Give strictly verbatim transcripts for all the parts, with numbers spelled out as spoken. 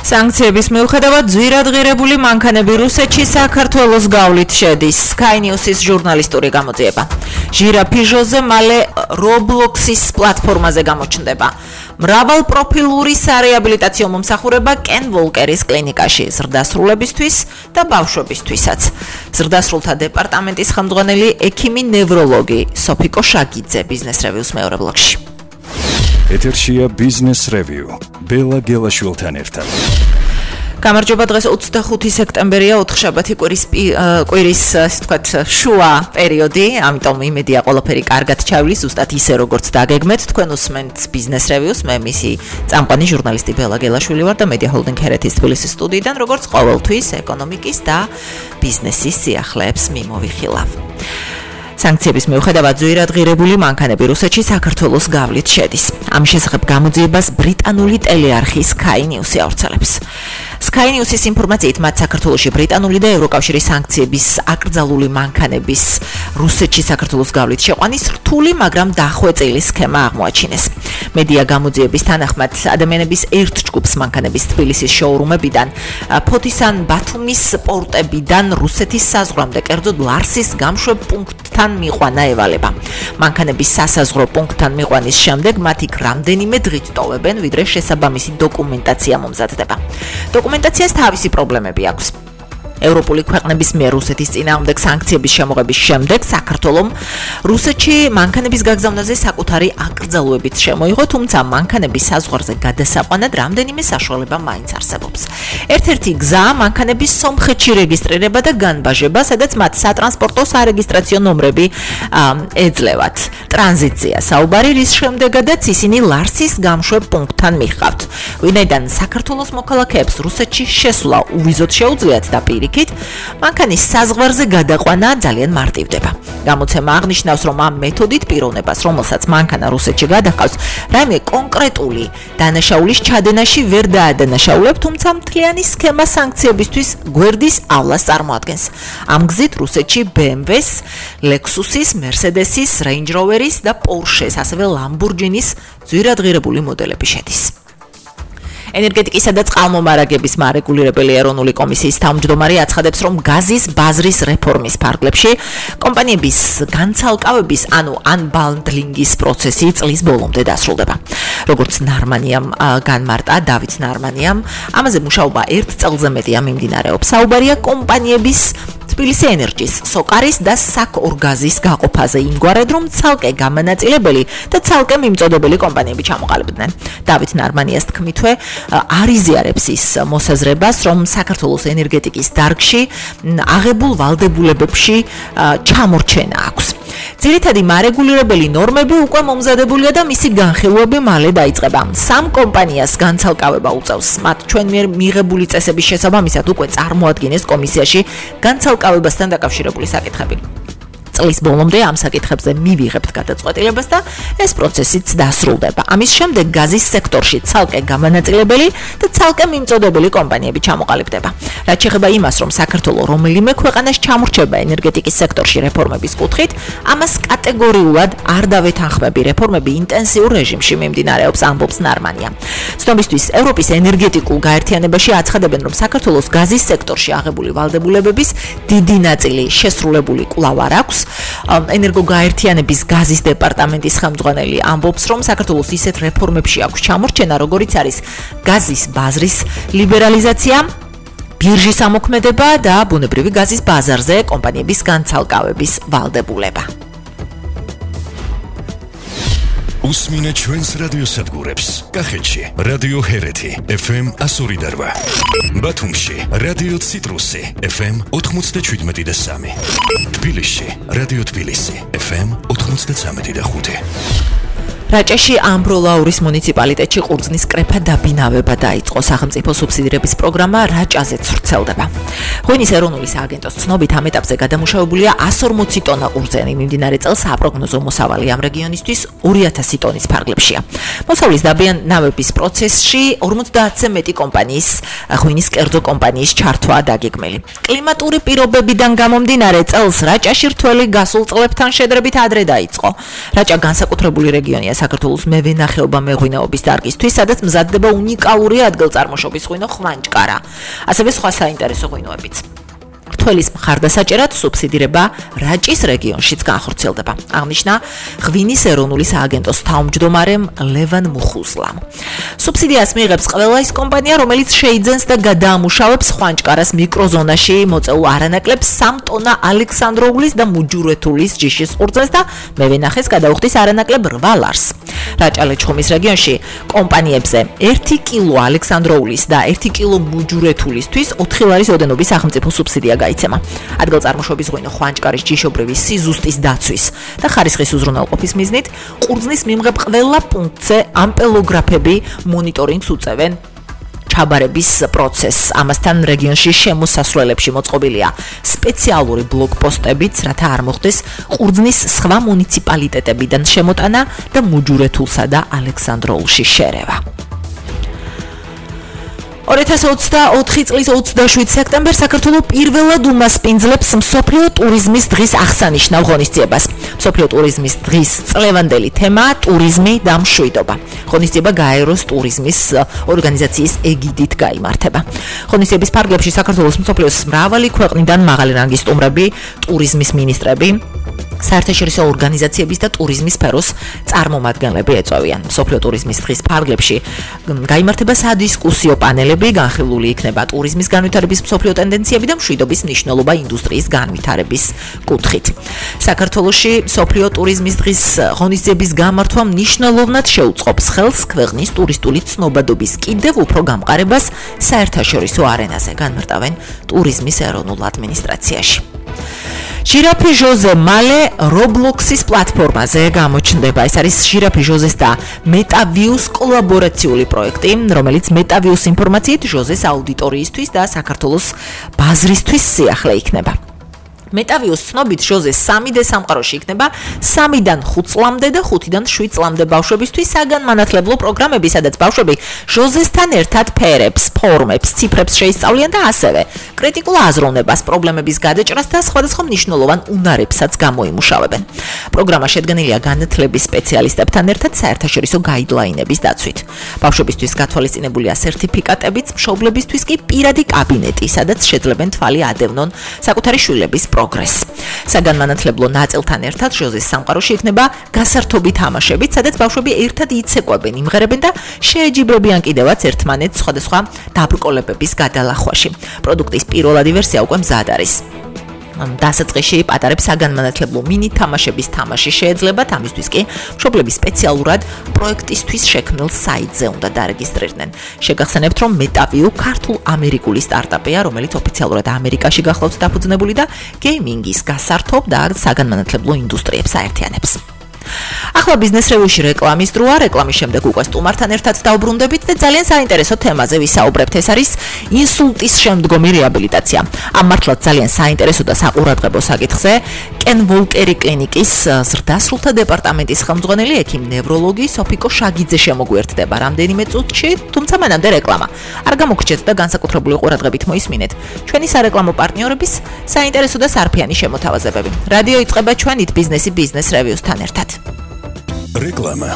Sanktsiების მიუხედავად ძვირადღირებული მანქანები რუსეთში საქართველოს გავლით შედის. Sky News-ის ჟურნალისტური გამოძიება. ჟირა ფიჟოზე მალე Roblox-ის პლატფორმაზე გამოჩნდება. მრავალპროფილური სარეაბილიტაციო მომსახურება Ken Walker-ის კლინიკაში ზრდასრულებისთვის და ბავშვებისთვისაც. ზრდასრულთა დეპარტამენტის ხელმძღვანელი ექიმი ნევროლოგი სოფიკო შაგიძე Business Review-ს მეორე ბლოგში. ეთერშია Business Review. ბელა გელაშვილთან ერთად. გამარჯობა, დღეს ოცდახუთი სექტემბერია, ოთხშაბათი კვირის კვირის ასე ვთქვათ შუა პერიოდი, ამიტომ იმედია ყველაფერი კარგად ჩავლის, ზუსტად ისე როგორც დაგეგმეთ. თქვენ უსმენთ Business Review-ს, მე მისი წამყვანი ჟურნალისტი ბელა გელაშვილი ვარ და Media Holding Heratis თბილისის სტუდიიდან, როგორც ყოველთვის ეკონომიკის და ბიზნესის სიახლეებს მიმოვიხილავ. Sanktsiების მიუხედავად ძვირადღირებული მანქანები რუსეთში საქართველოს გავლით შედის. Ამის შესახებ გამოძიებას ბრიტანული ტელეარხი Sky News-ი ავრცელებს. Sky News-ის ინფორმაციით მათ საქართველოში ბრიტანული და ევროკავშირის სანქციების აკრძალული მანქანების რუსეთში საქართველოს გავლით შეყვანის რთული, მაგრამ დახვეწილი სქემა აღმოაჩინეს. მედია გამოძიების თანახმად ადამიანების ერთ ჯგუფს მანქანების თბილისის შოურუმებიდან, ფოთისან ბათუმის პორტებიდან რუსეთის საზღვრამდე, კერძოდ ლარსის გამშვებ პუნქტთან მიყვანა ევალება. მანქანების სასაზღვრო პუნქტთან მიყვანის შემდეგ მათ იქ რამდენიმე დღით ტოვებენ, ვიდრე შესაბამისი დოკუმენტაცია მომზადდება. დოკუმენტაციას თავისი პრობლემები აქვს. ევროპული ქვეყნების მიერ რუსეთის წინააღმდეგ სანქციების შემოღების შემდეგ საქართველომ რუსეთში მანქანების გაგზავნაზე საკუთარი აკრძალვებით შემოიღო, თუმცა მანქანების საზღვარზე გადასაყვანად რამდენიმე საშუალება მაინც არსებობს. ერთ-ერთი გზაა მანქანების სომხეთში რეგისტრირება და განბაჟება, სადაც მათ სატრანსპორტო სარეგისტრაციო ნომრები ეძლევათ. ტრანზიტზეა საუბარი, რის შემდეგაც ისინი ლარსის გამშვებ პუნქტთან მიჰყავთ. ვინაიდან საქართველოს მოქალაქეებს რუსეთში შესვლა უვიზოდ შეუძლიათ და პირიქით მანქანის საზღვარზე გადაყვანა ძალიან მარტივდება. გამოცემა აღნიშნავს, რომ ამ მეთოდით პიროვნებას, რომელსაც მანქანა რუსეთში გადაჰყავს, რაიმე კონკრეტული დანაშაულის ჩადენაში ვერ დაადანაშაულებ, თუმცა მთლიანი სქემა სანქციებისთვის გვერდისავლას წარმოადგენს. ამ გზით რუსეთში B M W-ს, Lexus-ის, Mercedes-ის, Range Rover-ის და Porsche-ს, ასევე Lamborghini-ის ძვირადღირებული მოდელები შედის. ენერგეტიკისა და წყალმომარაგების მარეგულირებელი ეროვნული კომისიის თავმჯდომარე აცხადებს, რომ გაზის ბაზრის რეფორმის ფარგლებში კომპანიების განცალკავების, ანუ unbundling-ის პროცესი წლის ბოლომდე დასრულდება. როგორც ნარმანიამ განმარტა დავით ნარმანიამ, ამაზე მუშაობა ერთ წელზე მეტია მიმდინარეობს. საუბარია კომპანიების თბილისი ენერჯის, სოკარის და საქორგაზის გაყოფაზე იმგვარად, რომ ცალკე გამანაწილებელი და ცალკე მიმწოდებელი კომპანიები ჩამოყალიბდნენ. დავით ნარმანიას თქმითვე არ იზიარებს ის მოსაზრებას, რომ საქართველოს ენერგეტიკის დარგში აღებულ ვალდებულებებში ჩამორჩენა აქვს. ძირითადი მარეგულირებელი ნორმები უკვე მომზადებულია და მისი განხილვები მალე დაიწყება. სამ კომპანიას განცალკავება უწევს. მათ ჩვენ მიერ მიღებული წესების შესაბამისად უკვე წარმოადგენეს კომისიაში განცალკავებასთან დაკავშირებული საკითხები. წლის ბოლომდე ამ საკითხებზე მივიღებთ გადაწყვეტილებას და ეს პროცესიც დასრულდება. ამის შემდეგ გაზის სექტორში ცალკე გამანაწილებელი და ცალკე მიმწოდებელი კომპანიები ჩამოყალიბდება. რაც შეეხება იმას, რომ საქართველოს რომელიმე ქვეყანას ჩამორჩება ენერგეტიკის სექტორში რეფორმების კუთხით, ამას კატეგორიულად არ დავეთანხმები. რეფორმები ინტენსიურ რეჟიმში მიმდინარეობს, ამბობს ნარმანია. ცნობისთვის, ევროპის ენერგეტიკულ გაერთიანებაში აცხადებენ, რომ საქართველოს გაზის სექტორში აღებული ვალდებულებების დიდი ნაწილი შესრულებული კვლავ არ აქვს. ენერგოგაერთიანების გაზის დეპარტამენტის ხელმძღვანელი ამბობს, რომ საქართველოს ისეთ რეფორმებში აქვს ჩამორჩენა, როგორიც არის გაზის ბაზრის ლიბერალიზაცია, ბირჟის ამოქმედება და ბუნებრივი გაზის ბაზარზე კომპანიების განცალკავების ვალდებულება. უსმინე ჩვენს რადიოსადგურებს. კახეთში რადიო ჰერეთი F M one oh eight. ბათუმში რადიო ციტრუსი F M ninety-seven და სამი. თბილისში რადიო თბილისი F M ninety-three და ხუთი. რაჭაში ამბროლაურის მუნიციპალიტეტში ყურძნის კრეფა დაბინავება დაიწყო. სახელმწიფო სუბსიდირების პროგრამა რაჭაზეც ვრცელდება. ღვინის ეროვნული სააგენტოს ცნობით ამ ეტაპზე გადამუშავებულია one forty ტონა ყურძენი. მიმდინარე წელს საპროგნოზო მოსავალი ამ რეგიონისთვის two thousand ტონის ფარგლებშია. მოსავლის დაბინავების პროცესში ორმოცდაათზე მეტი კომპანიის, ღვინის კერძო კომპანიის ჩართვა დაგეგმილი. კლიმატური პირობებიდან გამომდინარე წელს რაჭაში რთველი გასულ წლებთან შედარებით ადრე დაიწყო. რაჭა განსაკუთრებული რეგიონია წარმოადგენს საქართველოს მევენახეობა მეღვინეობის დარგისთვის, სადაც მზადდება უნიკალური ადგილწარმოშობის ღვინო ხვანჭკარა, ასევე სხვა საინტერესო ღვინოებიც. რთველის მხარდასაჭერად სუბსიდირება რაჭის რეგიონშიც განხორციელდება. აღნიშნა ღვინის ეროვნული სააგენტოს თავმჯდომარემ ლევან მუხუზლამ. სუბსიდიას მიიღებს ყველა ის კომპანია, რომელიც შეიძენს და გადაამუშავებს ხვანჭკარას მიკროზონაში მოწეულ არანაკლებ სამ ტონა ალექსანდროულის და მუჯურეთულის ჯიშის ყურძნს და მევენახეს გადაუხდის არანაკლებ რვა ლარს. რაჭა-ლეჩხუმის რეგიონში კომპანიებზე ერთი კილო ალექსანდროულის და ერთი კილო მუჯურეთულისთვის ოთხი ლარის ოდენობის სახელმწიფო სუბსიდია გაიცემა. ადგილწარმოშობის ღვინო ხვანჭკარის ჯიშობრივი სიზუსტის დაცვის და ხარისხის უზრუნველყოფის მიზნით ყურძნის მიმღებ ყველა პუნქტზე ამპელოგრაფები მონიტორინგს უწევენ ჩაბარების პროცესს. ამასთან რეგიონში შემოსასვლელებში მოწყობილია სპეციალური ბლოკპოსტებიც, რათა არ მოხდეს ყურძნის სხვა მუნიციპალიტეტებიდან შემოტანა და მუჯურეთულსა და ალექსანდროულში შერევა. ორი ათას ოცდაოთხი წლის ოცდაშვიდ სექტემბერს საქართველოს პირველად უმასპინძლებს მსოფლიო ტურიზმის დღის აღსანიშნავ ღონისძიებას. მსოფლიო ტურიზმის დღის წლევანდელი თემაა ტურიზმი და მშვიდობა. ღონისძიება გაეროს ტურიზმის ორგანიზაციის ეგიდით გაიმართება. ღონისძიების ფარგლებში საქართველოს მსოფლიოს მრავალი ქვეყნიდან მაღალი რანგის სტუმრები, ტურიზმის მინისტრები, საერთაშორისო ორგანიზაციების და ტურიზმის სფეროს წარმომადგენლები ეწვევიან. მსოფლიო ტურიზმის დღის ფარგლებში გაიმართება სადისკუსიო პანელები, განხილული იქნება ტურიზმის განვითარების მსოფლიო ტენდენციები და მშვიდობის მნიშვნელობა ინდუსტრიის განვითარების კუთხით. საქართველოში მსოფლიო ტურიზმის დღის ღონისძიების გამართვა მნიშვნელოვნად შეუწყობს ხელს ქვეყნის ტურისტული ცნობადობის კიდევ უფრო გამყარებას საერთაშორისო არენაზე, განმარტავენ ტურიზმის ეროვნულ ადმინისტრაციაში. ჟირაფი ჟოზე მალე Roblox-ის პლატფორმაზე გამოჩნდება. ეს არის ჟირაფი ჟოზეს და მეტავიუს კოლაბორაციული პროექტი, რომელიც მეტავიუს ინფორმაციით ჟოზეს აუდიტორიისთვის და საქართველოს ბაზრისთვის სიახლე იქნება. მეტავიუს ცნობით ჟოზე სამი დე სამყაროში იქნება სამიდან ხუთ წლამდე და ხუთიდან შვიდ წლამდე ბავშვებისთვის საგანმანათლებლო პროგრამები, სადაც ბავშვები ჟოზესთან ერთად ფერებს, ფორმებს, ციფრებს შეისწავლიან და ასევე კრიტიკულ აზროვნებას, პრობლემების გადაჭრას და სხვადასხვა მნიშვნელოვან უნარებსაც გამოიმუშავებენ. პროგრამა შედგენილია განათლების სპეციალისტებთან ერთად საერთაშორისო გაიდლაინების დაცვით. ბავშვებისთვის გათვალისწინებულია სერტიფიკატებიც, მშობლებისთვის კი პირადი კაბინეტი, სადაც შეძლებენ თვალი ადევნონ საკუთარი შვილების პროგრესს. საგანმანათლებლო ნაწილთან ერთად ჟოზეს სამყაროში იქნება გასართობი თამაშებით, სადაც ბავშვები ერთად იცეკვებენ, იმღერებენ და შეეჯიბრებიან კიდევაც ერთმანეთს სხვადასხვა დაბრკოლებების გადალახვაში. პროდუქტის პირველადი ვერსია უკვე მზად არის. დასაწყისში პატარებს საგანმანათლებლო მინი თამაშების თამაში შეეძლებათ, ამისთვის კი მშობლები სპეციალურად პროექტისთვის შექმნილ საიტზე უნდა დარეგისტრირდნენ. შეგახსენებთ, რომ მეტავიუ ქართულ-ამერიკული სტარტაპია, რომელიც ოფიციალურად ამერიკაში გახლავთ დაფუძნებული და გეიმინგის გასართობ და საგანმანათლებლო ინდუსტრიებს აერთიანებს. ახლა ბიზნეს რევიუში რეკლამის დროა, რეკლამის შემდეგ უკვე სტუმართან ერთად დავბრუნდებით და ძალიან საინტერესო თემაზე ვისაუბრებთ. ეს არის ინსულტის შემდგომი რეაბილიტაცია. ამ მართლაც ძალიან საინტერესო და საყურადღებო საკითხზე კენ ვოლკერი კლინიკის ზრდასრულთა დეპარტამენტის ხელმძღვანელი ექიმ ნევროლოგი სოფიკო შაგიძე შემოგვიერთდება რამდენიმე წუთში, თუმცა მანამდე რეკლამა. არ გამოგრჩეთ და განსაკუთრებული ყურადღებით მოისმინეთ ჩვენი სარეკლამო პარტნიორების საინტერესო და სარფიანი შემოთავაზებები. რადიო იწყება ჩვენით ბიზნესი ბიზნეს რევიუსთან ერთად. რეკლამა.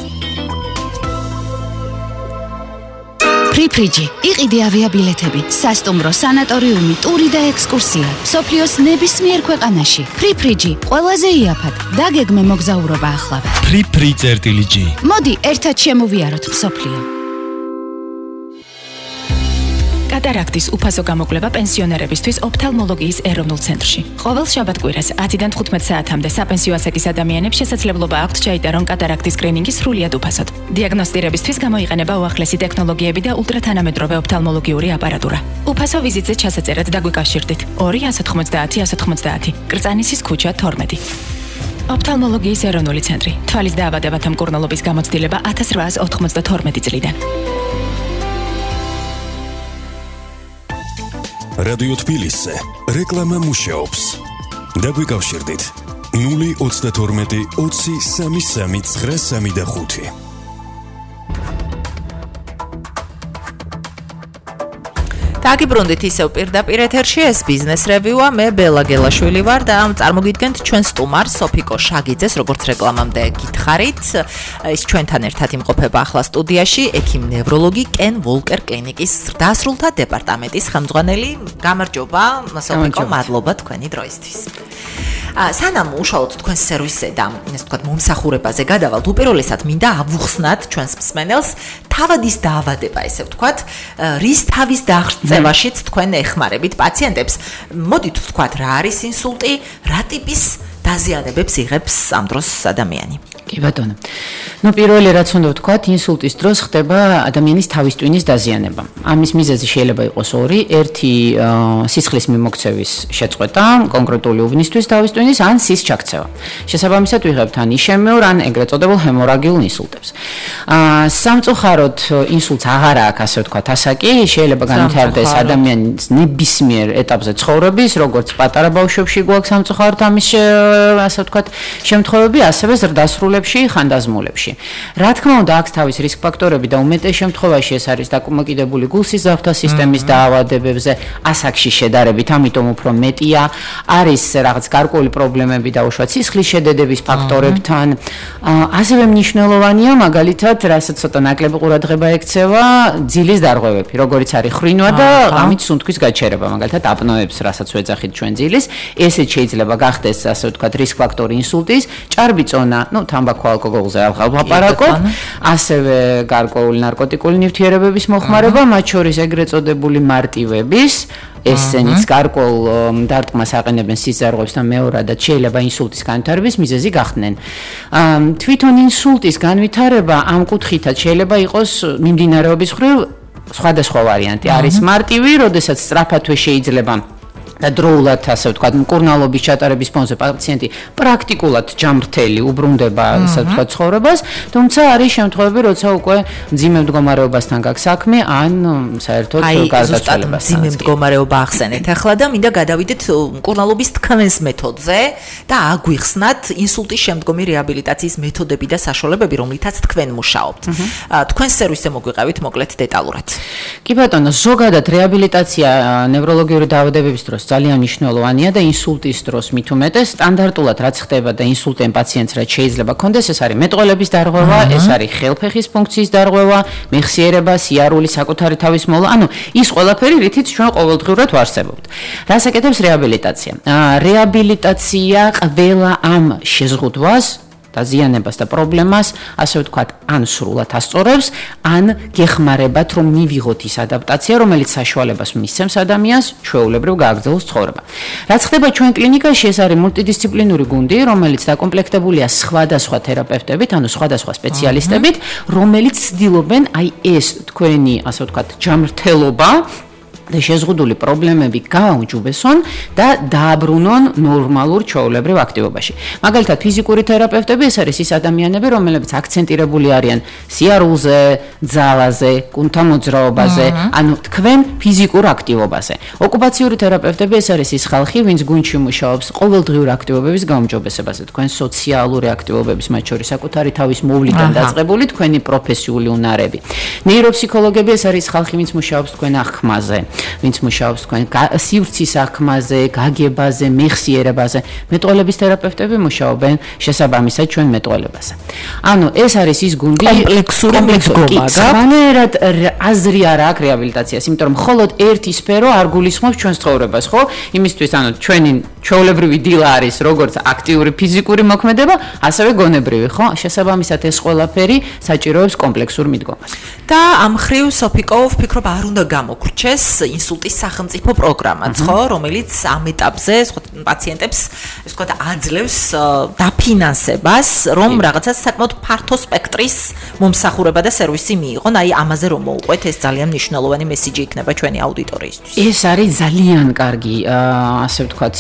ფრიფრიჯი, იყიდე ავიაბილეთები, სასტუმრო, სანატორიუმი, ტური და ექსკურსია. მსოფლიოს ნებისმიერ ქვეყანაში. ფრიფრიჯი, ყველაზე იაფად. დაგეგმე მოგზაურობა ახლავე. ფრიფრი.gy. მოდი, ერთად შემოვიაროთ მსოფლიო. კატარაქტის უფასო გამოკვლევა პენსიონერებისთვის ოფთალმოლოგიის ეროვნულ ცენტრში. ყოველ შაბათ-კვირას ათიდან თხუთმეტ საათამდე საპენსიო ასაკის ადამიანებს შესაძლებლობა აქვთ ჩაიტარონ კატარაქტის სკრინინგი სრულიად უფასოდ. დიაგნოსტირებისთვის გამოიყენება უახლესი ტექნოლოგიები და ულტრათანამედროვე ოფთალმოლოგიური აპარატურა. უფასო ვიზიტზე ჩასაწერად დაგვიკავშირდით. ორი ათას თხმოცდაათი ათას თხმოცდაათი კრწანისის ქუჩა თორმეტი. ოფთალმოლოგიის ეროვნული ცენტრი. თვალის დაავადებათა მკურნალობის გამოცდილება ათას რვაას ოთხმოცდათორმეტი წლიდან. რადიო თბილისზე რეკლამა მუშაობს. დაგვიკავშირდით ნული ოცდათორმეტი ოცი სამი სამი ცხრა სამი და ხუთი. დაგიბრუნდით ისევ პირდაპირ ეთერში ეს ბიზნეს რევიუა მე ბელა გელაშვილი ვარ და წარმოგიდგენთ ჩვენ სტუმარს სოფიკო შაგიძეს როგორც რეკლამამდე გითხარით ის ჩვენთან ერთად იმყოფება ახლა სტუდიაში ექიმ ნევროლოგი კენ ვოლკერ კლინიკის ზრდასრულთა დეპარტამენტის ხელმძღვანელი გამარჯობა სოფიკო მადლობა თქვენი დროისთვის სანამ უშუალოდ თქვენს სერვისზე და ესე ვთქვათ მომსახურებაზე გადავალთ უპირველესად მინდა ავუხსნათ ჩვენს მსმენელს თავადის დაავადება ესე ვთქვათ რის თავის დაღწევაშიც თქვენ ეხმარებით პაციენტებს მოდით ვთქვათ რა არის ინსულტი რა ტიპის დაზიანებებს იღებს ამ დროს ადამიანი კი ბატონო ну პირველი რაც უნდა ვთქვათ ინსულტის დროს ხდება ადამიანის თავის ტვინის დაზიანება ამის მიზეზი შეიძლება იყოს ორი ერთი სისხლის მიმოქცევის შეწყვეტა კონკრეტული უბნისთვის თავის ტვინის ან სის ჩაქცევა შესაბამისად ვიღებთ ან იშემიურ ან ეგრეთ წოდებულ ჰემორაგიულ ინსულტებს სამწუხაროდ ინსულტს აღარ აქვს ასე ვთქვათ ასაკი შეიძლება განვითარდეს ადამიანის ნებისმიერ ეტაპზე ცხოვრების როგორც პატარა ბავშვებში გვაქვს სამწუხაროდ ამის ასე ვთქვათ შემთხვევები ასევე ზრდასრულებში ხანდაზმულებში რა თქმა უნდა აქვს თავის რისკ ფაქტორები და უმეტეს შემთხვევაში ეს არის დაკმაყოფილებული გულსიზრდათა სისტემის დაავადებებზე ასაკში შედარებით ამიტომ უფრო მეტია არის რაღაც გარკვეული პრობლემები დაუშვათ სისხლის შედედების ფაქტორებთან ასევე მნიშვნელოვანია მაგალითად რასაც ცოტა ნაკლები ყურადღება ექცევა ძილის დარღვევები როგორიც არის ხრინვა და ამით სუნთქვის გაჩერება მაგალითად აპნოებს რასაც ვეძახით ჩვენ ძილის ესეც შეიძლება გახდეს ასე ვთქვათ რისკ ფაქტორი ინსულტის ჭარბი წონა ну თამბაქო ალკოგოლზე ვლაპარაკობ ასევე გარკვეული ნარკოტიკული ნივთიერებების მოხმარება მათ შორის ეგრეთ წოდებული მარტივების ესენიც გარკვეულ დარტყმას აყენებენ სისხლძარღვებს და მეორადად შეიძლება ინსულტის განვითარების მიზეზი გახდნენ თვითონ ინსულტის განვითარება ამ კუთხითაც შეიძლება იყოს მიმდინარეობის მხრივ სხვადასხვა ვარიანტი არის მარტივი როდესაც სწრაფადვე შეიძლება და დროულად ასე ვთქვათ მკურნალობის ჩატარების ფონზე პაციენტი პრაქტიკულად ჯამრთელი უბრუნდება ასე ვთქვათ ცხოვრებას თუმცა არის შემთხვევები როცა უკვე მძიმე მდგომარეობასთან გაქვს საქმე ან საერთოდ გარდაცვალებასთან მძიმე მდგომარეობა ახსენეთ ახლა და მინდა გადავიდეთ მკურნალობის თქმის მეთოდზე და აგვიხსნათ ინსულტის შემდგომი რეაბილიტაციის მეთოდები და საშუალებები რომლითაც თქვენ მუშაობთ თქვენ სერვისზე მოგვიყევით მოკლედ დეტალურად კი ბატონო ზოგადად რეაბილიტაცია ნევროლოგიური დაავადებების დროს ძალიან მნიშვნელოვანია და ინსულტის დროს მით უმეტეს სტანდარტულად რაც ხდება და ინსულტიან პაციენტს რაც შეიძლება ქონდეს ეს არის მეტყველების დარღვევა ეს არის ხელფეხის ფუნქციის დარღვევა მეხსიერება სიარული საკუთარი თავის მოლა ანუ ის ყველაფერი რითიც ჩვენ ყოველდღიურად ვარსებობთ რას აკეთებს რეაბილიტაცია რეაბილიტაცია ყველა ამ შეზღუდვას დაზიანებას და პრობლემას, ასე ვთქვათ, ან სრულად ასწორებს, ან გეხმარებათ, რომ მივიღოთ ის ადაპტაცია, რომელიც საშუალებას მისცემს ადამიანს ჩვეულებრივ გააგრძელოს ცხოვრება. რაც ხდება ჩვენ კლინიკაში, ეს არის მულტიდისციპლინური გუნდი, რომელიც დაკომპლექტებულია სხვადასხვა თერაპევტებით, ანუ სხვადასხვა სპეციალისტებით, რომელიც ცდილობენ აი ეს თქვენი, ასე ვთქვათ, ჯანმრთელობა და შეზღუდული პრობლემები გააუმჯობესონ და დააბრუნონ ნორმალურ ჩვეულებრივ აქტივობაში. მაგალითად, ფიზიკური თერაპევტები ეს არის ის ადამიანები, რომლებიც აქცენტირებული არიან სიარულზე, ძალაზე, კუნთთა მოძრაობაზე, ანუ თქვენ ფიზიკურ აქტივობაზე. ოკუპაციური თერაპევტები ეს არის ის ხალხი, ვინც გუნდში მუშაობს ყოველდღიური აქტივობების გაუმჯობესებაზე, თქვენ სოციალური აქტივობების, მათ შორის საკუთარი თავის მოვლიდან დაწყებული თქვენი პროფესიული უნარები. ნეიროფსიქოლოგები ეს არის ხალხი, ვინც მუშაობს თქვენ აღქმაზე. ვინც მუშაობს თქვენ სივრცის აღქმაზე, გაგებაზე, მეხსიერებაზე. მეტყველების თერაპევტები მუშაობენ შესაბამისად ჩვენ მეტყველებაზე. ანუ ეს არის ის გუნდი კომპლექსური მიდგომა. განერად აზრი არ აქვს რეაბილიტაციას, იმიტომ რომ მხოლოდ ერთი სფერო არ გულისხმობს ჩვენს ცხოვრებას, ხო? იმისთვის ანუ ჩვენი ჩვეულებრივი დილა არის როგორც აქტიური ფიზიკური მოქმედება, ასევე გონებრივი, ხო? შესაბამისად ეს ყველაფერი საჭიროებს კომპლექსურ მიდგომას. და ამ ხრივ სოფიკო ვფიქრობ არ უნდა გამოგრჩეს ინსულტის სახელმწიფო პროგრამაც, ხო, რომელიც ამ ეტაპზე პაციენტებს, ასე ვთქვათ, აძლევს დაფინანსებას, რომ რაღაცა საკმაოდ ფართო სპექტრის მომსახურება და სერვისი მიიღონ. აი ამაზე რომ მოუყვეთ, ეს ძალიან მნიშვნელოვანი მესიჯი იქნება ჩვენი აუდიტორიისთვის. ეს არის ძალიან კარგი, ასე ვთქვათ,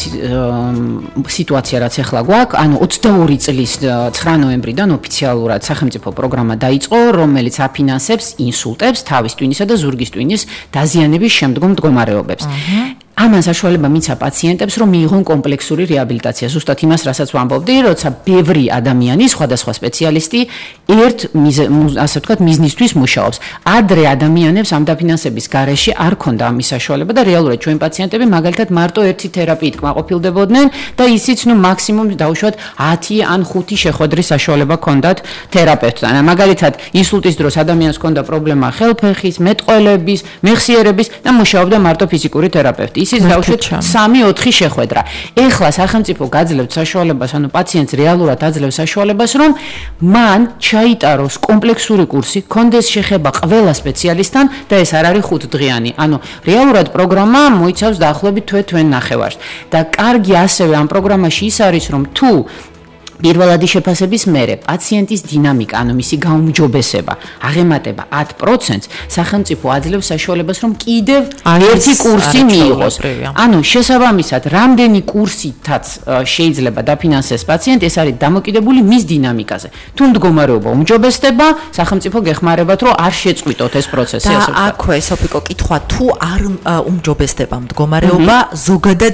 სიტუაცია, რაც ახლა გვაქვს. ანუ ოცდაორი წლის ცხრა ნოემბრიდან ოფიციალურად სახელმწიფო პროგრამა დაიწყო, რომელიც აფინანსებს ინსულტებს, თავის ტვინისა და ზურგის ტვინის დაზიანების შემდგომ მდგომარეობებს. ამან საშუალება მისცა პაციენტებს, რომ მიიღონ კომპლექსური რეაბილიტაცია. ზუსტად იმას, რასაც ვამბობდი, როცა ბევრი ადამიანი, სხვადასხვა სპეციალისტი ერთ ასე ვთქვათ, მიზნისთვის მუშაობს. ადრე ადამიანებს ამ დაფინანსების გარეშე არ ქონდა ამის საშუალება და რეალურად ჩვენ პაციენტები მაგალითად მარტო ერთი თერაპიით კმაყოფილდებოდნენ და ისიც ნუ მაქსიმუმ დაუშვათ ათი ან ხუთი შეხვედრის საშუალება ქონდათ თერაპევტთან. მაგალითად, ინსულტის დროს ადამიანს ქონდა პრობლემა ხელფეხის, მეტყველების, მეხსიერების და მუშაობდა მარტო ფიზიკური თერაპევტი. ისიც დაუშვათ სამი ოთხი შეხვედრა. ეხლა სახელმწიფო გაძლევს საშუალებას, ანუ პაციენტს რეალურად აძლევს საშუალებას, რომ მან ჩაიტაროს კომპლექსური კურსი, კონდეს შეხება ყველა სპეციალისტთან და ეს არ არის ხუთდღიანი. ანუ რეალურად პროგრამა მოიცავს დაახლოებით თვე-თვენ ნახევარს. და კარგი ასევე ამ პროგრამაში ის არის, რომ თუ პირველადი შეფასების მერე პაციენტის დინამიკა, ანუ მისი გაუმჯობესება, აღემატება ათ პროცენტს, სახელმწიფო აძლევს საშუალებას, რომ კიდევ ერთი კურსი მიიღოს. ანუ შესაბამისად, რამდენი კურსითაც შეიძლება დაფინანსდეს პაციენტი, ეს არის დამოკიდებული მის დინამიკაზე. თუ მდგომარეობა უმჯობესდება, სახელმწიფო გეხმარებათ, რომ არ შეწყვიტოთ ეს პროცესი, ასე ვთქვათ. აქვე სოფიკო კითხვა, თუ არ უმჯობესდება მდგომარეობა, ზოგადად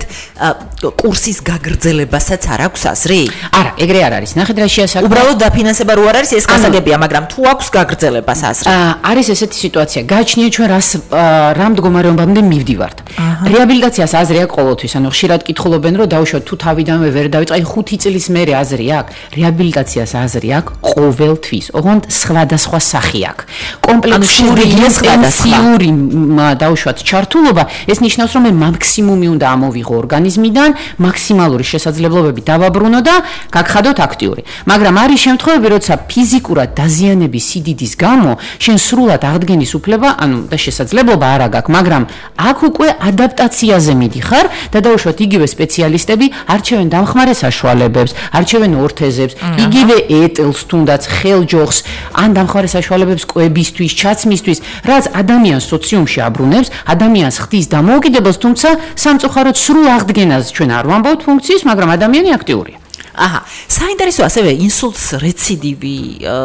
კურსის გაგრძელებასაც არ აქვს აზრი? არა, ეგრე არ არის. ნახეთ რა შეასაკმე. უბრალოდ დაფინანსება რო არ არის, ეს გასაგებია, მაგრამ თუ აქვს გაგრძელებას აზრი. არის ესეთი სიტუაცია. გააჩნია ჩვენ რას რა მდგომარეობამდე მივდივართ. რეაბილიტაციას აზრი აქვს ყოველთვის, ანუ ხშირად კითხულობენ, რომ დაუშვათ თუ თავიდანვე ვერ დავიწყე, აი ხუთი წლის მერე აზრი აქვს. რეაბილიტაციას აზრი აქვს ყოველთვის. ოღონდ სხვადასხვა სახი აქვს. კომპლექსური ინტენსიური დაუშვათ ჩართულობა, ეს ნიშნავს, რომ მე მაქსიმუმი უნდა ამოვიღო ორგანიზმიდან, მაქსიმალური შესაძლებლობები დავაბრუნო და გაგხადოთ აქტიური. მაგრამ არის შემთხვევები, როცა ფიზიკურად დაზიანების სიდიდის გამო შენ სრულად აღდგენის უფლება, ანუ და შესაძლებლობა არ აქვს, მაგრამ აქ უკვე ადაპტაციაზე მიდიხარ და დაუშვათ იგივე სპეციალისტები არჩევენ დამხმარე საშუალებებს, არჩევენ ორთეზებს, იგივე ეტელს, თუნდაც ხელჯოხს, ან დამხმარე საშუალებებს კვებისთვის, ჩაცმისთვის, რაც ადამიანს სოციუმში აბრუნებს, ადამიანს ხდის დამოუკიდებელს, თუმცა სამწუხაროდ სრულ აღდგენას ჩვენ არ ვამბობთ ფუნქციის, მაგრამ ადამიანი აქტიურია. აჰა, საინტერესო ასევე ინსულტს რეციდივი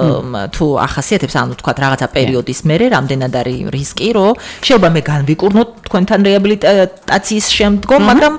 თუ ახასიათებს, ანუ თქვა რაღაცა პერიოდის მერე რამდენად არის რისკი, რომ შეიძლება მე განვიკურნოთ თქვენთან რეაბილიტაციის შემდგომ, მაგრამ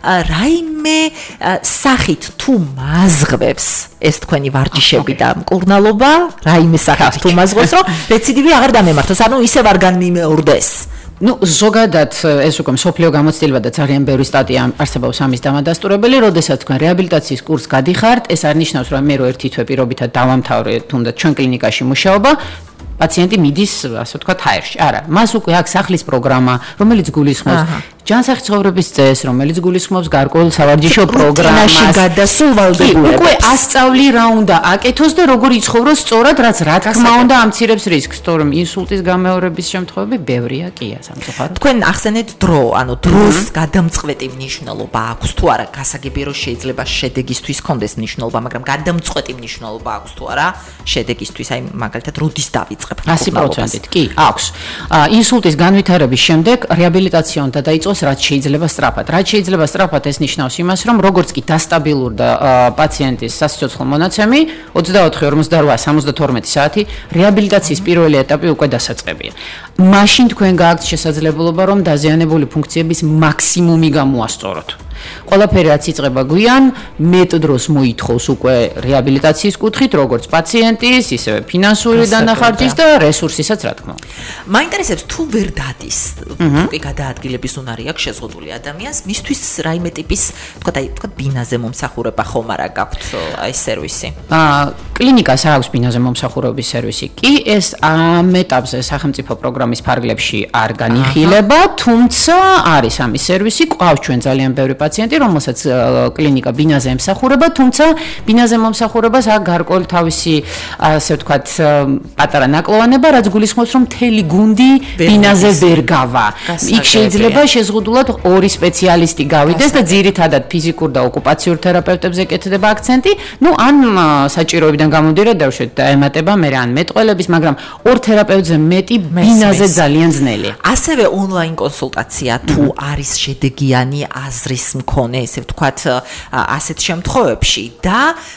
რაიმე სახით თუ მაზღვებს ეს თქვენი ვარჯიშები და მკურნალობა, რაიმე სახით თუ მაზღვებს, რომ რეციდივი აღარ დამემართოს, ანუ ისევ არ განმეორდეს. ну ზოგადად ეს უკვე მსოფლიო გამოცდილება და ძალიან ბევრი სტატია არსებობს ამის დამადასტურებელი, როდესაც თქვენ რეაბილიტაციის კურსს გადიხართ, ეს არ ნიშნავს, რომ მე რო ერთი თვე პირობითად დავამთავრე თუნდაც ჩვენ კლინიკაში მუშაობა, პაციენტი მიდის, ასე ვთქვათ, ჰაერში. არა, მას უკვე აქვს სახლის პროგრამა, რომელიც გულისხმობს ჯანსაღი ცხოვრების წესს, რომელიც გულისხმობს გარკვეულ სავარჯიშო პროგრამას. გადასულ ვალდებულებას. უკვე ასწავლი რა უნდა აკეთოს და როგორ იცხოვროს სწორად, რაც რა თქმა უნდა ამცირებს რისკს, თორემ ინსულტის გამეორების შემთხვევები ბევრია კია სამწუხაროდ. თქვენ ახსენეთ დრო, ანუ დროს გადამწყვეტი მნიშვნელობა აქვს თუ არა, გასაგებია რომ შეიძლება შედეგისთვის კონდეს მნიშვნელობა, მაგრამ გადამწყვეტი მნიშვნელობა აქვს თუ არა შედეგისთვის, აი მაგალითად როდის დავიწყებ ასი პროცენტით კი აქვს. ინსულტის განვითარების შემდეგ რეაბილიტაცია უნდა დაიწყოს, რაც შეიძლება სწრაფად. რაც შეიძლება სწრაფად ეს ნიშნავს იმას, რომ როგორც კი დასტაბილურდა პაციენტის სასიცოცხლო მონაცემი ოცდაოთხი ორმოცდაოთხი სამოცდათორმეტი საათი, რეაბილიტაციის პირველი ეტაპი უკვე დასაწყებია. მაშინ თქვენ გააქვთ შესაძლებლობა, რომ დაზიანებული ფუნქციების მაქსიმუმი გამოასწოროთ. ყველაფერი რაც იწყება გვიან, მეტ დროს მოითხოვს უკვე რეაბილიტაციის კუთხით, როგორც პაციენტის, ისევე ფინანსური დანახარჯის და რესურსისაც, რა თქმა უნდა. მაინტერესებს თუ ვერ დადის, თუ კი გადაადგილების უნარი აქვს შეზღუდული ადამიანს, მისთვის რაიმე ტიპის, თქვა და თქვა ბინაზე მომსახურება ხომ არა გაქვთ აი სერვისი? აა კლინიკას აქვს ბინაზე მომსახურების სერვისი. კი, ეს ამ ეტაპზე სახელმწიფო პროგრამის ფარგლებში არ განიხილება, თუმცა არის ამის სერვისი, ყავს ჩვენ ძალიან ბევრი პაციენტი, რომელსაც კლინიკა ბინაზე ემსახურება, თუმცა ბინაზე მომსახურებას აქვს გარკვეული თავისი, ასე ვთქვათ, პატარა ნაკლოვანება, რაც გულისხმობს, რომ მთელი გუნდი ბინაზე ვერ გავა. იქ შეიძლება შეზღუდულად ორი სპეციალისტი გავიდეს და ძირითადად ფიზიკურ და ოკუპაციურ თერაპევტებზე კეთდება აქცენტი, ну ან საჭიროებიდან გამომდინარე დავშვეთ დაემატება მე ან მეტყველების, მაგრამ ორ თერაპევტზე მეტი ბინაზე ძალიან ძნელია. ასევე ონლაინ კონსულტაცია თუ არის შედეგიანი აზრის მქონე, ესე ვთქვათ, ასეთ შემთხვევებში და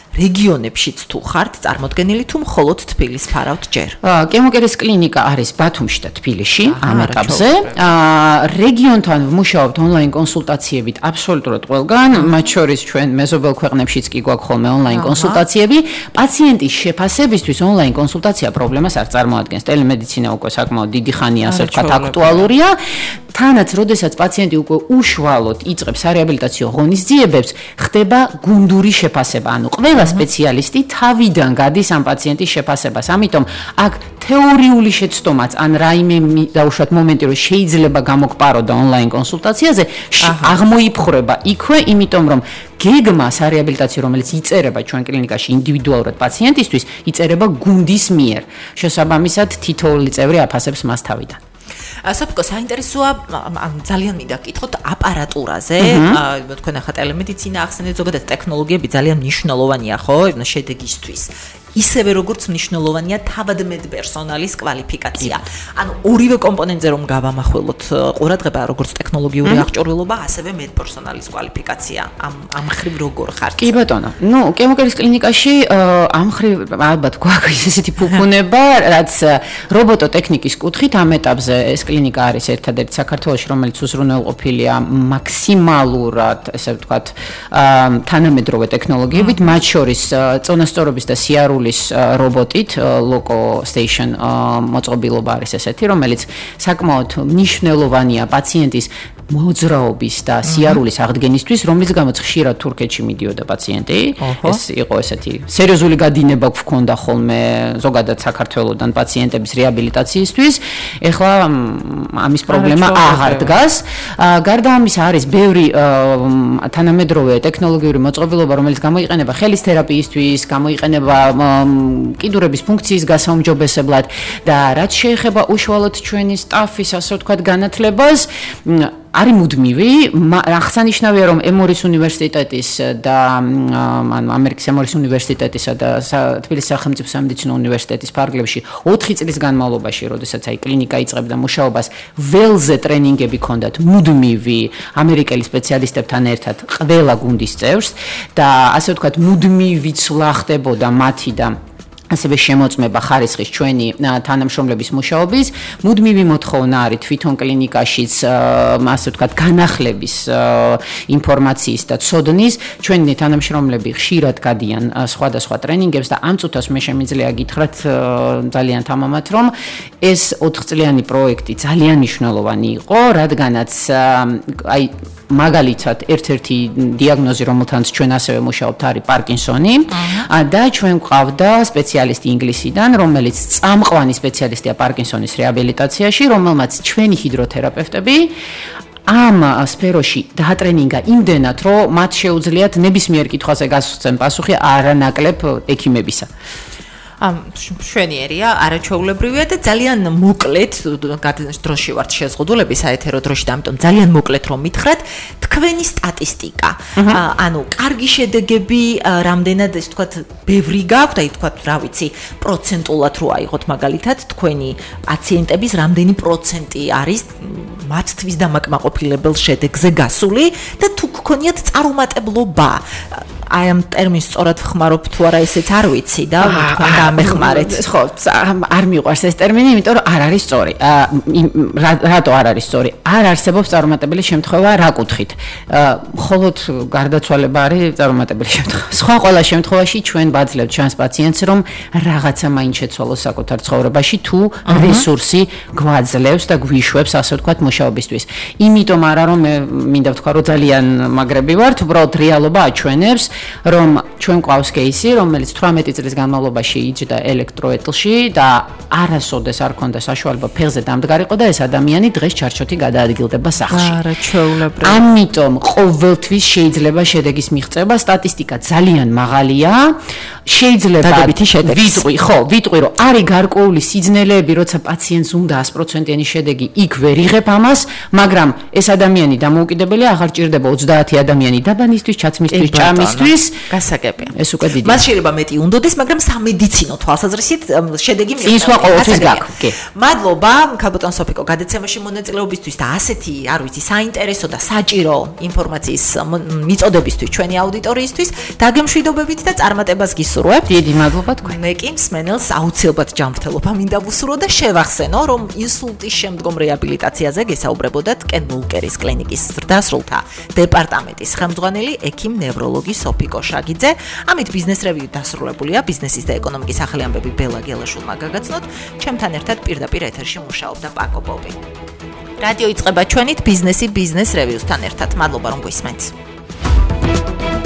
რეგიონებშიც თუ ხართ წარმოდგენილი თუ მხოლოდ თბილის ფარავთ ჯერ? კემოკერის კლინიკა არის ბათუმში და თბილისში ამ ეტაპზე. რეგიონთან ვმუშაობთ ონლაინ კონსულტაციებით აბსოლუტურად ყველგან, მათ შორის ჩვენ მეზობელ ქვეყნებშიც კი გვაქვს ხოლმე ონლაინ კონსულტაციები. პაციენტის შეფასებისთვის ონლაინ კონსულტაცია პრობლემას არ წარმოადგენს. ტელემედიცინა უკვე საკმაოდ დიდი ხანია, ასე ვთქვათ, აქტუალურია. თანაც, როდესაც პაციენტი უკვე უშუალოდ იწყებს სარეაბილიტაციო ღონისძიებებს, ხდება გუნდური შეფასება. ანუ ყველა სპეციალისტი თავიდან გადის ამ პაციენტის შეფასებას. ამიტომ აქ თეორიული შეცდომაც ან რაიმე დაუშვათ მომენტი რომ შეიძლება გამოგპაროდა ონლაინ კონსულტაციაზე, აღმოიფხვრება იქვე, იმიტომ რომ გეგმა სარეაბილიტაციო, რომელიც იწერება ჩვენ კლინიკაში ინდივიდუალურად პაციენტისთვის, იწერება გუნდის მიერ. შესაბამისად, თითოეული წევრი აფასებს მას თავიდან. საფიკო საინტერესოა, ძალიან მინდა გკითხოთ აპარატურაზე, თქვენ ახლა ტელემედიცინა ახსენეთ, ზოგადად ტექნოლოგიები ძალიან მნიშვნელოვანია, ხო, შედეგისთვის. ისევე როგორც მნიშვნელოვანია თავადმედ პერსონალის კვალიფიკაცია. ანუ ორივე კომპონენტზე რომ გავამახვილოთ ყურადღება, როგორც ტექნოლოგიური აღჭურვილობა, ასევე მედპერსონალის კვალიფიკაცია. ამ ამ ხრივ როგორ ხართ? კი ბატონო. ნუ კემოკერის კლინიკაში ამ ხრივ ალბათ გვაქვს ესეთი ფუფუნება, რაც რობოტოტექნიკის კუთხით ამ ეტაპზე ეს კლინიკა არის ერთადერთი საქართველოში, რომელიც უზრუნველყოფილია მაქსიმალურად, ესე ვთქვათ, თანამედროვე ტექნოლოგიებით, მათ შორის წონასწორობის და სიარულის რობოტით Loco Station მოწყობილობა არის ესეთი, რომელიც საკმაოდ მნიშვნელოვანია პაციენტის მოძრაობის და სიარულის აღდგენისთვის, რომლის გამოც ხშირად თურქეთში მიდიოდა პაციენტი. ეს იყო ესეთი სერიოზული გადინება გვქონდა ხოლმე ზოგადად საქართველოსთან პაციენტების რეაბილიტაციისთვის. ეხლა ამის პრობლემა აღარ დგას. გარდა ამისა არის ბევრი თანამედროვე ტექნოლოგიური მოწყობილობა, რომელიც გამოიყენება ხელის თერაპიისთვის, გამოიყენება კიდურების ფუნქციის გასაუმჯობესებლად და რაც შეეხება უშუალოდ ჩვენი სტაფის, ასე ვთქვათ, განათლებას, არის მუდმივი. აღსანიშნავია, რომ ემორის უნივერსიტეტის და ანუ ამერიკის ემორის უნივერსიტეტისა და თბილისის სახელმწიფო სამედიცინო უნივერსიტეტის ფარგლებში ოთხი წლის განმავლობაში, როდესაც აი კლინიკა იწყებდა მუშაობას, ველზე ტრენინგები ჰქონდათ მუდმივი ამერიკელი სპეციალისტებთან ერთად ყველა გუნდის წევრს და ასე ვთქვათ, მუდმივი ცვლა ხდებოდა მათი და ასევე შემოწმება ხარისხის ჩვენი თანამშრომლების მუშაობის. მუდმივი მოთხოვნა არის თვითონ კლინიკაშიც, ასე ვთქვათ, განახლების ინფორმაციის და ცოდნის. ჩვენი თანამშრომლები ხშირად გადიან სხვადასხვა ტრენინგებს და ამ წუთას მე შემიძლია გითხრათ ძალიან თამამად, რომ ეს ოთხწლიანი პროექტი ძალიან მნიშვნელოვანი იყო, რადგანაც აი მაგალითად ერთ-ერთი დიაგნოზი, რომელთანაც ჩვენ ასევე მუშაობთ, არის პარკინსონი და ჩვენ გვყავდა სპეციალისტი ინგლისიდან, რომელიც წამყვანი სპეციალისტია პარკინსონის რეაბილიტაციაში, რომელმაც ჩვენი ჰიდროთერაპევტები ამ სფეროში დაატრენინგა იმდენად, რომ მათ შეუძლიათ ნებისმიერ კითხვაზე გასცენ პასუხი არანაკლებ ექიმებისა. ამ შვენიერია, არაჩვეულებრივია და ძალიან მოკლედ დროში ვართ შეზღუდულები საეთერო დროში და ამიტომ ძალიან მოკლედ რომ მითხრათ, თქვენი სტატისტიკა. ანუ კარგი შედეგები რამდენად, ეს თქვათ, ბევრი გაქვთ, აი თქვათ, რა ვიცი, პროცენტულად რო აიღოთ მაგალითად, თქვენი პაციენტების რამდენი პროცენტი არის მათთვის დამაკმაყოფილებელ შედეგზე გასული და თუ გქონიათ წარუმატებლობა. აი ამ ტერმინს სწორად ვხმარობ თუ არა, ესეც არ ვიცი და თქვენ გამეხმარეთ. ხო, არ მიყვარს ეს ტერმინი, იმიტომ რომ არ არის სწორი. რატო არ არის სწორი? არ არსებობს წარუმატებელი შემთხვევა რა კუთხით. მხოლოდ გარდაცვალება არის წარუმატებელი შემთხვევა. სხვა ყველა შემთხვევაში ჩვენ ვაძლევთ ჩანს პაციენტს, რომ რაღაცა მაინც შეცვალოს საკუთარ ცხოვრებაში, თუ რესურსი გვაძლევს და გვიშვებს, ასე ვთქვათ, მუშაობისთვის. იმიტომ არა რომ მე მინდა ვთქვა, რომ ძალიან მაგრები ვართ, უბრალოდ რეალობა აჩვენებს, რომ ჩვენ ყავს кейსი, რომელიც თვრამეტი წლის განმავლობაში იჯდა ელექტროეტლში და არასოდეს არ ქონდა საშუალება ფეხზე დამდგარიყო და ეს ადამიანი დღეს ჩარჩოთი გადაადგილდება სახლში. არაჩვეულებრივი. ამიტომ ყოველთვის შეიძლება შედეგის მიღწევა, სტატისტიკა ძალიან მაღალია. შეიძლება ვიტყვი, ხო, ვიტყვი, რომ არის გარკვეული სიძნელეები, როცა პაციენტს უნდა sto პროცენტიანი შედეგი, იქ ვერ იღებ ამას, მაგრამ ეს ადამიანი დამოუკიდებელია, აღარ ჭირდება ოცდაათი ადამიანი დაბანისთვის, ჩაცმისთვის, ჭამისთვის. მისთვის გასაგებია. ეს უკვე დიდი. მას შეიძლება მეტი უნდოდეს, მაგრამ სამედიცინო თვალსაზრისით შედეგი მიიღო. წინსვლა ყოველთვის გაქვს, კი. მადლობა ქალბატონ სოფიკო გადაცემაში მონაწილეობისთვის და ასეთი, არ ვიცი, საინტერესო და საჭირო ინფორმაციის მიწოდებისთვის ჩვენი აუდიტორიისთვის. დაგემშვიდობებით და წარმატებას გისურვებთ. დიდი მადლობა თქვენ. მე კი მსმენელს აუცილებლად ჯანმრთელობა მინდა ვუსურო და შევახსენო, რომ ინსულტის შემდგომ რეაბილიტაციაზე გესაუბრებოდათ კენ მულკერის კლინიკის ზრდასრულთა დეპარტამენტის ხელმძღვანელი ექიმ ნევროლოგი სოფიკო შაგიძე. ამით ბიზნეს რევიუ დასრულებულია. ბიზნესის და ეკონომიკის ახალი ამბები ბელა გელაშვილმა გაგაცნოთ. ჩემთან ერთად პირდაპირ ეთერში მუშაობდა პაკო პოპი. რადიო იწყება ჩვენით ბიზნესი ბიზნეს რევიუსთან ერთად. მადლობა რომ გვისმენთ.